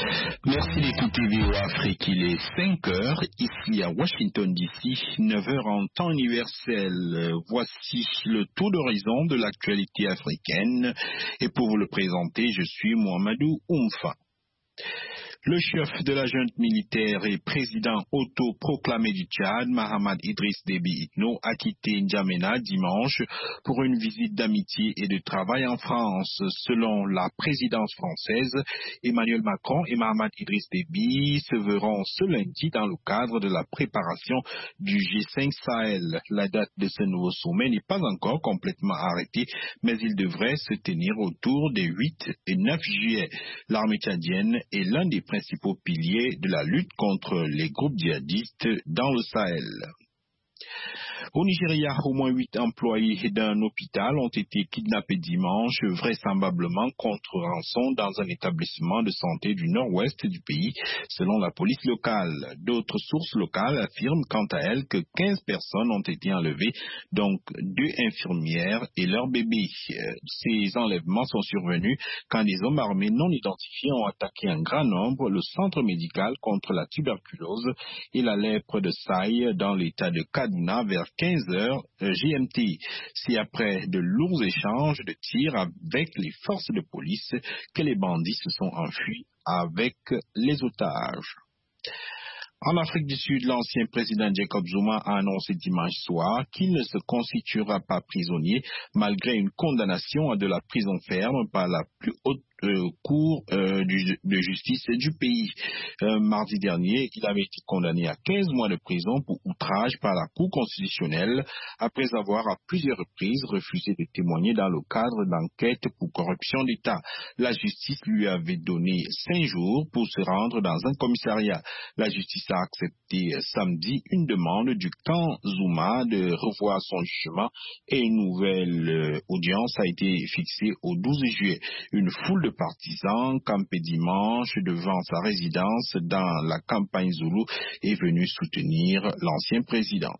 Merci d'écouter VOA Afrique. Il est 5 heures, ici à Washington DC, 9 heures en temps universel. Voici le tour d'horizon de l'actualité africaine. Et pour vous le présenter, je suis Mohamedou Oumfa. Le chef de la junte militaire et président autoproclamé du Tchad, Mahamat Idriss Déby Itno, a quitté N'Djamena dimanche pour une visite d'amitié et de travail en France. Selon la présidence française, Emmanuel Macron et Mahamat Idriss Déby se verront ce lundi dans le cadre de la préparation du G5 Sahel. La date de ce nouveau sommet n'est pas encore complètement arrêtée, mais il devrait se tenir autour des 8 et 9 juillet. L'armée tchadienne est l'un des principaux piliers de la lutte contre les groupes djihadistes dans le Sahel. Au Nigeria, au moins 8 employés d'un hôpital ont été kidnappés dimanche, vraisemblablement contre rançon dans un établissement de santé du nord-ouest du pays, selon la police locale. D'autres sources locales affirment quant à elles que 15 personnes ont été enlevées, donc 2 infirmières et leur bébé. Ces enlèvements sont survenus quand des hommes armés non identifiés ont attaqué en grand nombre le centre médical contre la tuberculose et la lèpre de Saï dans l'état de Kaduna vers 15 heures GMT. C'est après de lourds échanges de tirs avec les forces de police que les bandits se sont enfuis avec les otages. En Afrique du Sud, l'ancien président Jacob Zuma a annoncé dimanche soir qu'il ne se constituera pas prisonnier malgré une condamnation à de la prison ferme par la plus haute cour de justice du pays. Mardi dernier, il avait été condamné à 15 mois de prison pour outrage par la Cour constitutionnelle après avoir à plusieurs reprises refusé de témoigner dans le cadre d'enquêtes pour corruption d'État. La justice lui avait donné 5 jours pour se rendre dans un commissariat. La justice a accepté samedi une demande du camp Zuma de revoir son jugement et une nouvelle audience a été fixée au 12 juillet. Une foule de partisans campés dimanche devant sa résidence dans la campagne Zoulou est venue soutenir l'ancien président.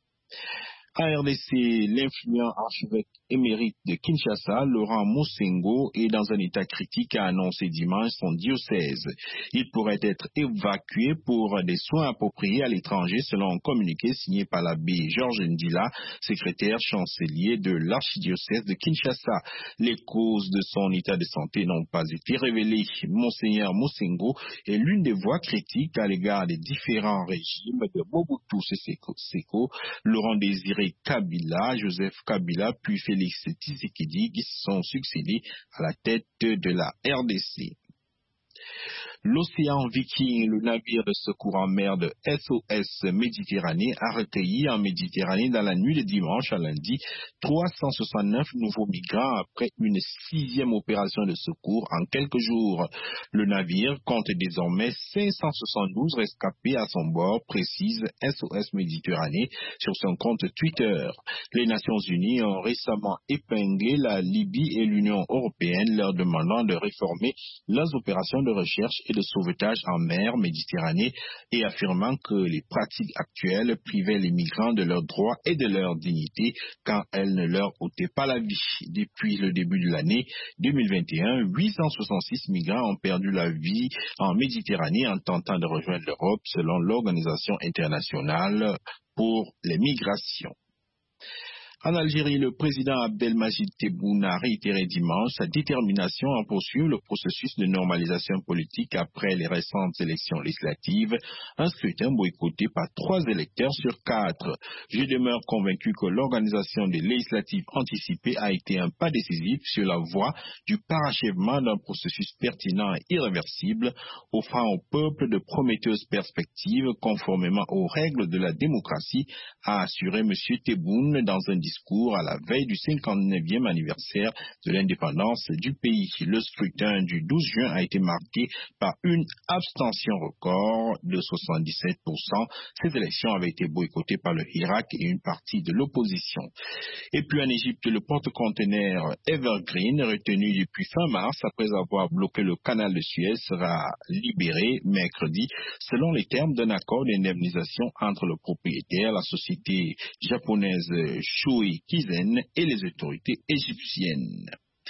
En RDC, l'influent archevêque émérite de Kinshasa, Laurent Moussengo, est dans un état critique, a annoncé dimanche son diocèse. Il pourrait être évacué pour des soins appropriés à l'étranger, selon un communiqué signé par l'abbé Georges Ndila, secrétaire chancelier de l'archidiocèse de Kinshasa. Les causes de son état de santé n'ont pas été révélées. Monseigneur Moussengo est l'une des voix critiques à l'égard des différents régimes de Mobutu Seko, Laurent Désiré Kabila, Joseph Kabila, puis Félix Tshisekedi qui se sont succédés à la tête de la RDC. L'Océan Viking, le navire de secours en mer de SOS Méditerranée, a recueilli en Méditerranée dans la nuit de dimanche à lundi 369 nouveaux migrants après une 6e opération de secours en quelques jours. Le navire compte désormais 572 rescapés à son bord, précise SOS Méditerranée sur son compte Twitter. Les Nations Unies ont récemment épinglé la Libye et l'Union européenne leur demandant de réformer leurs opérations de recherche et de sauvetage en mer Méditerranée et affirmant que les pratiques actuelles privaient les migrants de leurs droits et de leur dignité quand elles ne leur ôtaient pas la vie. Depuis le début de l'année 2021, 866 migrants ont perdu la vie en Méditerranée en tentant de rejoindre l'Europe selon l'Organisation internationale pour les migrations. En Algérie, le président Abdelmadjid Tebboune a réitéré dimanche sa détermination à poursuivre le processus de normalisation politique après les récentes élections législatives, un scrutin boycotté par 3 électeurs sur 4. Je demeure convaincu que l'organisation des législatives anticipées a été un pas décisif sur la voie du parachèvement d'un processus pertinent et irréversible, offrant au peuple de prometteuses perspectives conformément aux règles de la démocratie, a assuré M. Tebboune dans un discours à la veille du 59e anniversaire de l'indépendance du pays. Le scrutin du 12 juin a été marqué par une abstention record de 77%. Ces élections avaient été boycottées par le Irak et une partie de l'opposition. Et puis en Égypte, le porte-conteneur Evergreen, retenu depuis fin mars après avoir bloqué le canal de Suez, sera libéré mercredi selon les termes d'un accord d'indemnisation entre le propriétaire, la société japonaise Shoei Kizen et les autorités égyptiennes.